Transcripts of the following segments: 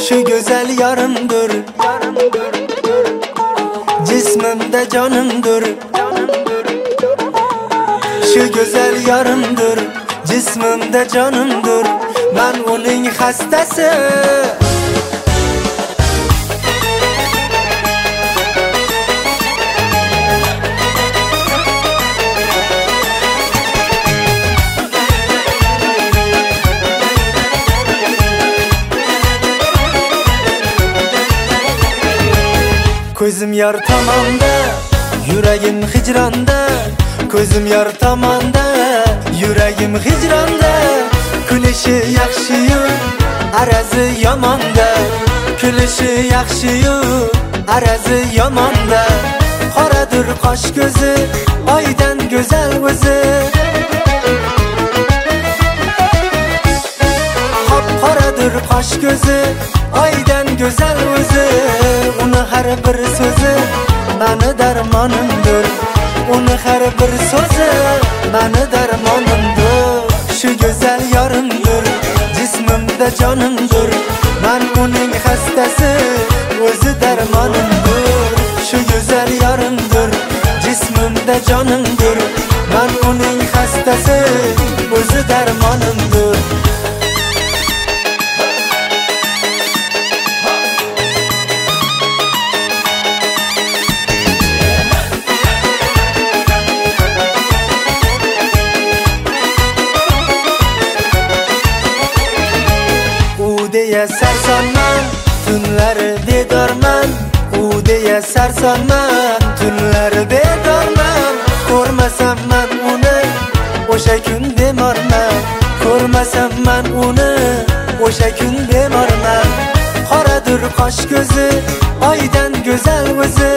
Şu güzel yarımdır, cismimde canımdır. Şu güzel yarımdır, cismimde canımdır. Ben onun hastası. Ko'zim yar tomonda, yuragim hijronda. Ko'zim yar tomonda, yuragim hijronda. Kulishi yaxshi-yu, arazi yomonda. Kulishi yaxshi-yu, arazi yomonda. Qoradir qosh ko'zi, oydan go'zal o'zi. Qop-qoradir qosh ko'zi, oydan go'zal o'zi. Uni har bir so'zi mani darmonimdir. Uni har bir so'zi mani darmonimdir. Shu go'zal yorimdir, jismimda jonimdir. Men uning hastasi, o'zi darmonimdir. Shu go'zal yorimdir, jismimda jonimdir. Men uning hastasi, o'zi darmonimdir. Deya sarsonman, tunlari bedorman. U deya sarsonman, tunlari bedorman. Ko'rmasam men uni, o'sha kun bemorman. Ko'rmasam men uni, o'sha kun bemorman. Qoradir qosh ko'zi, oydan go'zal o'zi.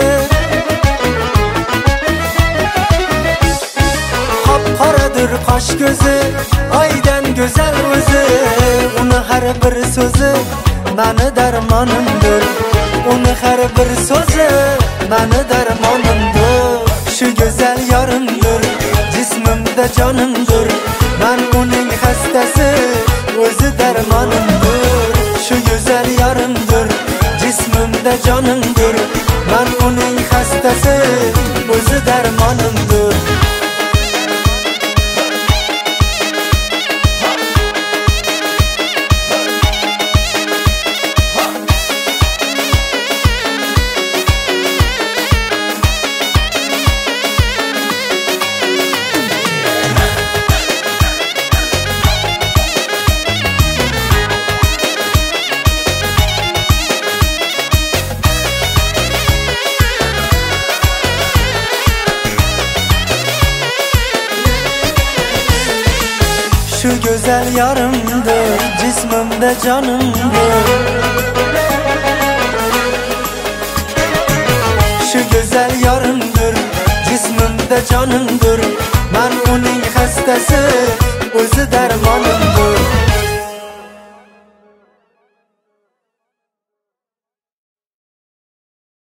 Qop-qoradir qosh ko'zi, oydan go'zal o'zi. Uni har bir so'zi mani darmonimdir. Uni har bir so'zi mani darmonimdir. Shu go'zal yorimdir, jismimda jonimdir. Men uning hastasi, o'zi darmonimdir. Shu go'zal yorimdir, jismimda jonimdir. Men uning hastasi, o'zi darmonimdir. Şu güzel yarımdır, cismimde canımdır. Şu güzel yarımdır, cismimde canımdır. Ben onun hastası,